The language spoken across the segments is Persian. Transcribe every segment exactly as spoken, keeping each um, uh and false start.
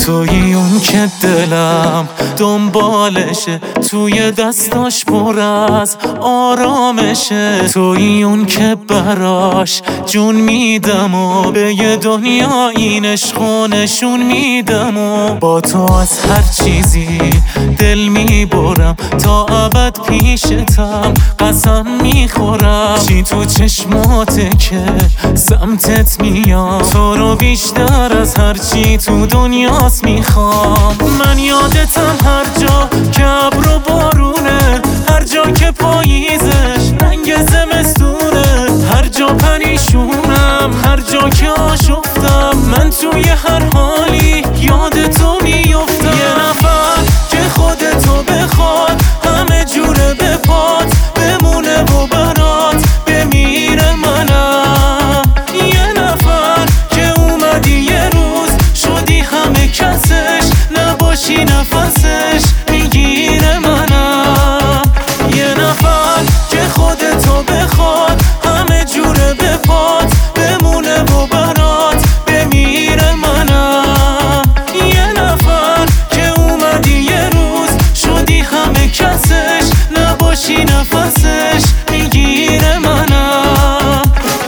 توی اون که دلم دنبالشه، توی دستاش پر از آرامشه، توی اون که براش جون میدم و به یه دنیا این عشقو نشون میدم و با تو از هر چیزی دل میبرم، تا ابد پیشتم قسم میخورم. چی تو چشماته که سمتت میام، تو رو بیشتر از هر چی تو دنیاست میخوام. من یادتم هر جا که ابر و بارونه، هر جا که پاییزش رنگ زمستونه، هر جا پریشونم، هر جا که آشفتم، من توی هر حالی یاد تو میفتم. یه نفر که خودتو بخواد همه جوره به پات بمونه و برات بمیره منم. یه نفر که اومدی یه روز شدی همه کسش، نباشی نفسش میگیره منم. یه نفر که خودتو بخواد همه جوره به پات بمونه و برات بمیره منم. یه نفر که اومدی یه روز شدی همه کسش، نباشی نفسش میگیره منم.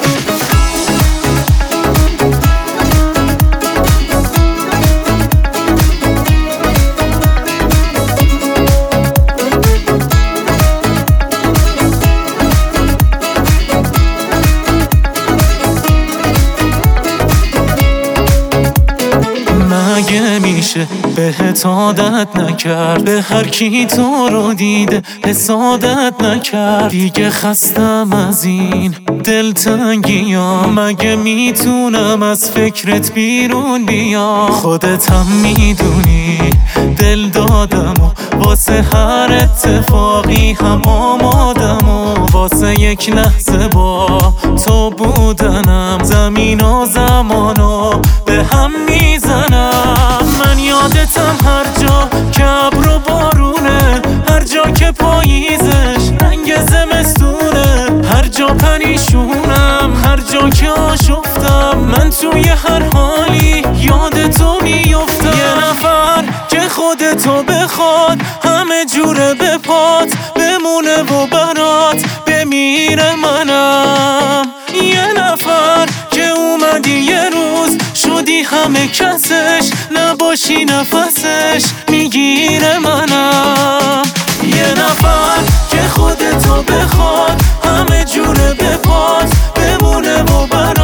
مگه میشه بهت عادت نکرد، به هر کی تو رو دیده حسادت نکرد؟ دیگه خستم از این دلتنگیام، مگه میتونم از فکرت بیرون بیام؟ خودت هم میدونی دل دادم و واسه هر اتفاقی هم آمادم و واسه یک لحظه با تو بودنم زمین و زمانو به هم میزنم. من یادتم هر جا که ابر و بارونه، هر جا که پاییزش رنگ زمستونه، هر جا پریشونم، هر جا که آشفتم، من توی هر حالی یاد تو میفتم. یه نفر که خودتو بخواد همه جوره به پات بمونه و برات بمیره منم. یه نفر که اومدی یه روز شدی همه کسش، نباشی نفسش میگیره منم. یه نفر که خودتو بخواد همه جوره به پات بمونه و برات